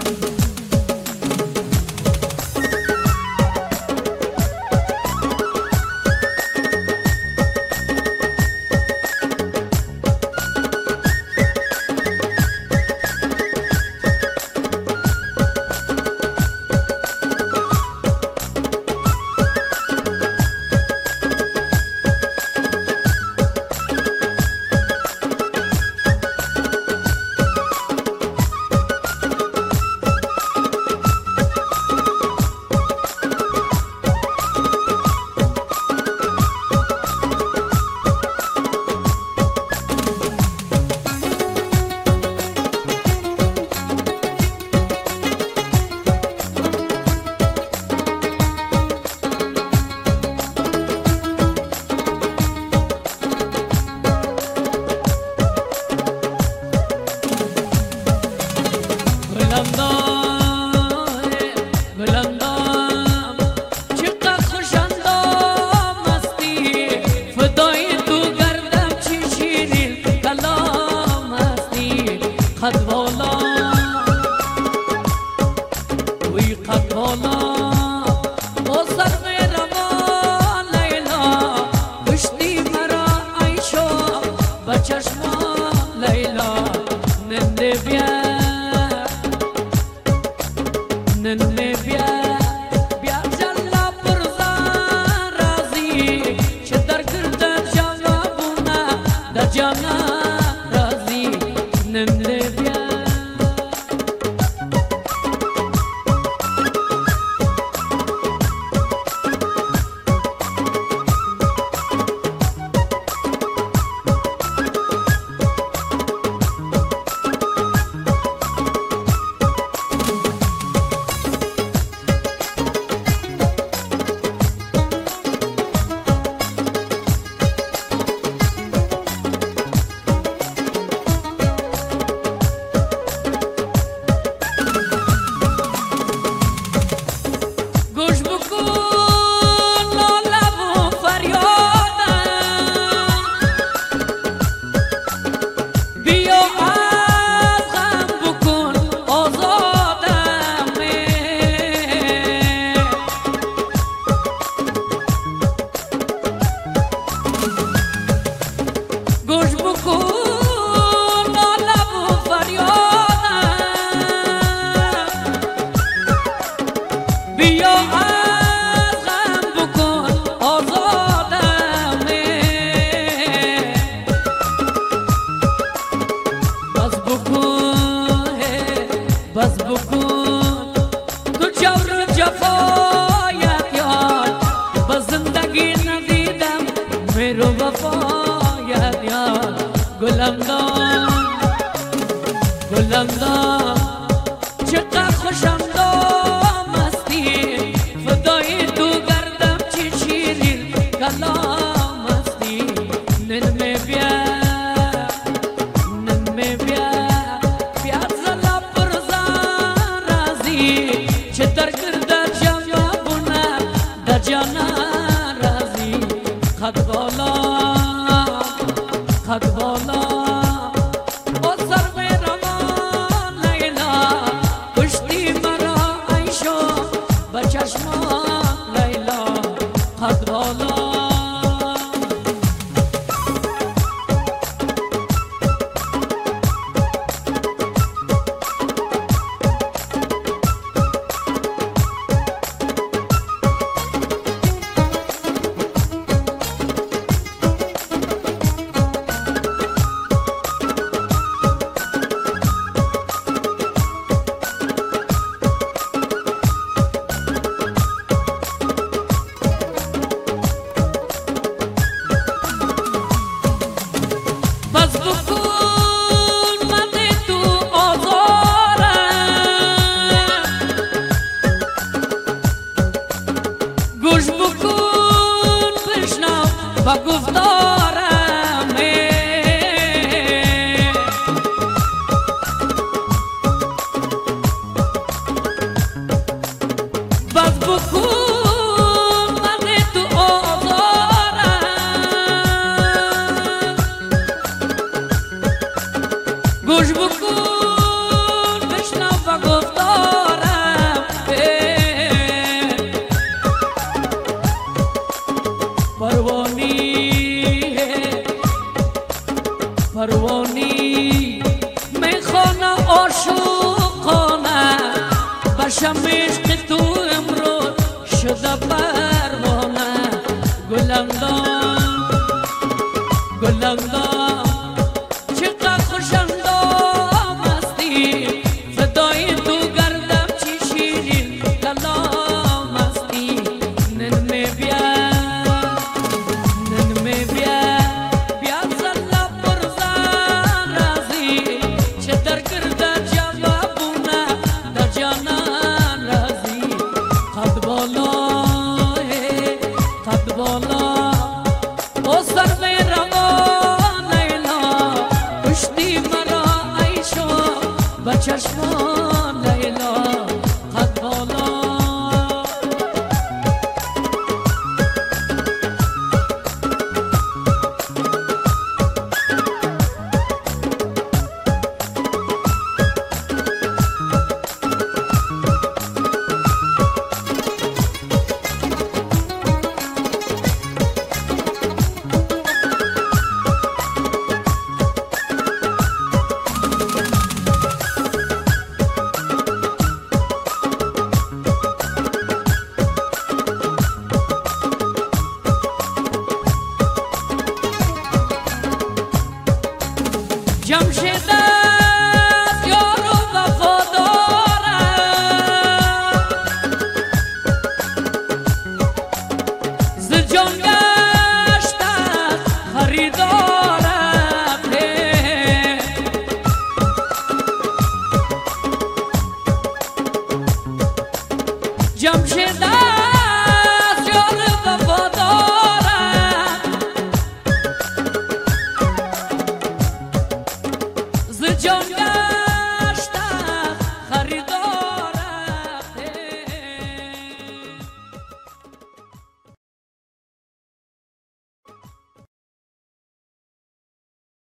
خط بالا با سر روان عاشقانه باشم عشق تو امروز شده پروانه گلم دام گلم دام چقدر خوشم دام هستی فدای تو گردم چی شیرین کلام هستی نن می بیا نن می بیا بیا زلا پرزان رازی چه در کرده جوابونه در جانان رازی قد بالا او سر می روان لیلا کشتی مرا عیشو با چشمان لیلا قد بالا جمشید است یار و وفادارم ز جان گشته خریدارم جمشید است یار و وفادارم ز جان